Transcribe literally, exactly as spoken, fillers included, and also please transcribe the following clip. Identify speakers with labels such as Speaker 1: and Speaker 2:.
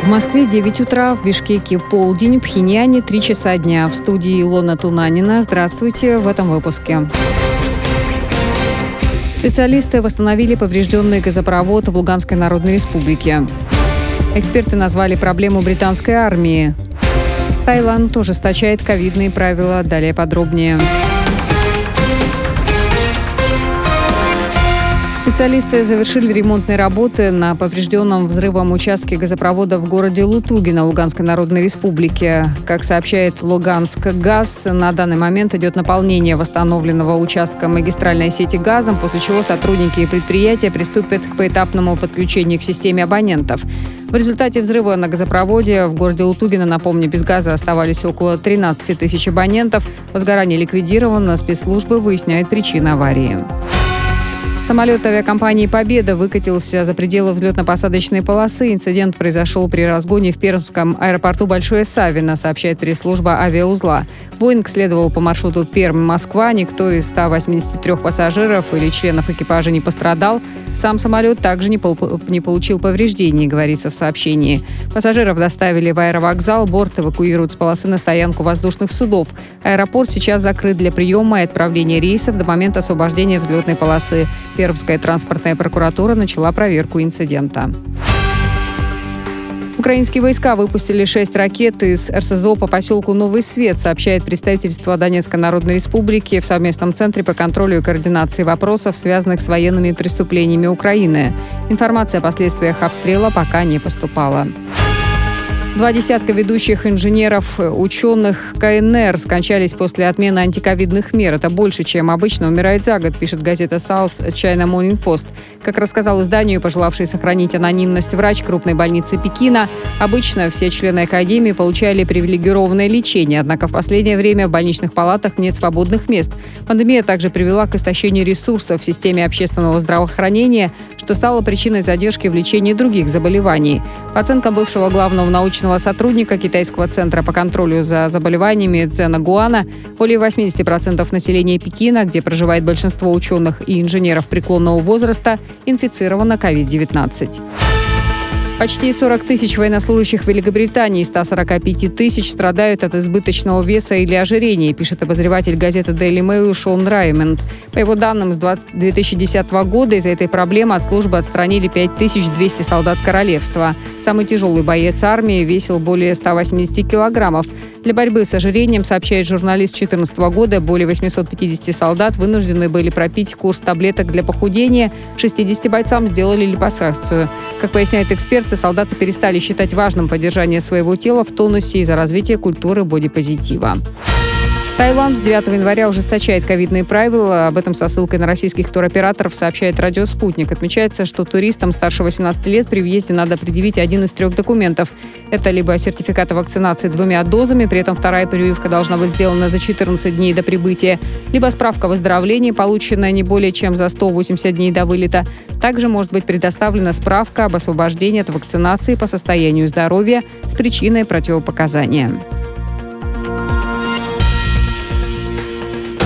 Speaker 1: В Москве девять утра, в Бишкеке полдень, в Пхеньяне три часа дня. В студии Илона Тунанина. Здравствуйте в этом выпуске. Специалисты восстановили поврежденный газопровод в Луганской Народной Республике. Эксперты назвали проблему британской армии. Таиланд ужесточает ковидные правила. Далее подробнее. Специалисты завершили ремонтные работы на поврежденном взрывом участке газопровода в городе Лутугино Луганской Народной Республики. Как сообщает Луганск-Газ, на данный момент идет наполнение восстановленного участка магистральной сети газом, после чего сотрудники предприятия приступят к поэтапному подключению к системе абонентов. В результате взрыва на газопроводе в городе Лутугино, напомню, без газа оставались около тринадцати тысяч абонентов. Возгорание ликвидировано, спецслужбы выясняют причины аварии. Самолет авиакомпании «Победа» выкатился за пределы взлетно-посадочной полосы. Инцидент произошел при разгоне в пермском аэропорту Большое Савино, сообщает пресс-служба авиаузла. «Боинг» следовал по маршруту Пермь-Москва. Никто из ста восьмидесяти трёх пассажиров или членов экипажа не пострадал. Сам самолет также не, пол- не получил повреждений, говорится в сообщении. Пассажиров доставили в аэровокзал. Борт эвакуируют с полосы на стоянку воздушных судов. Аэропорт сейчас закрыт для приема и отправления рейсов до момента освобождения взлетной полосы. Пермская транспортная прокуратура начала проверку инцидента. Украинские войска выпустили шесть ракет из эр эс зэ о по поселку Новый Свет, сообщает представительство Донецкой Народной Республики в совместном центре по контролю и координации вопросов, связанных с военными преступлениями Украины. Информация о последствиях обстрела пока не поступала. Два десятка ведущих инженеров, ученых ка эн эр скончались после отмены антиковидных мер. Это больше, чем обычно умирает за год, пишет газета South China Morning Post. Как рассказал изданию пожелавший сохранить анонимность врач крупной больницы Пекина, обычно все члены академии получали привилегированное лечение, однако в последнее время в больничных палатах нет свободных мест. Пандемия также привела к истощению ресурсов в системе общественного здравоохранения, что стало причиной задержки в лечении других заболеваний. По оценкам бывшего главного научного сотрудника Китайского центра по контролю за заболеваниями Цзена Гуана, более восемьдесят процентов населения Пекина, где проживает большинство ученых и инженеров преклонного возраста, инфицировано ковид девятнадцать. Почти сорок тысяч военнослужащих в Великобритании из ста сорока пяти тысяч страдают от избыточного веса или ожирения, пишет обозреватель газеты Daily Mail Шон Раймонд. По его данным, с две тысячи десятого года из-за этой проблемы от службы отстранили пять тысяч двести солдат королевства. Самый тяжелый боец армии весил более ста восьмидесяти килограммов. Для борьбы с ожирением, сообщает журналист, с две тысячи четырнадцатого года более восьмисот пятидесяти солдат вынуждены были пропить курс таблеток для похудения. шестидесяти бойцам сделали липосакцию. Как поясняет эксперт, солдаты перестали считать важным поддержание своего тела в тонусе из-за развития культуры бодипозитива. Таиланд с девятого января ужесточает ковидные правила. Об этом со ссылкой на российских туроператоров сообщает радио «Спутник». Отмечается, что туристам старше восемнадцати лет при въезде надо предъявить один из трех документов. Это либо сертификат о вакцинации двумя дозами, при этом вторая прививка должна быть сделана за четырнадцать дней до прибытия, либо справка о выздоровлении, полученная не более чем за сто восемьдесят дней до вылета. Также может быть предоставлена справка об освобождении от вакцинации по состоянию здоровья с причиной противопоказания.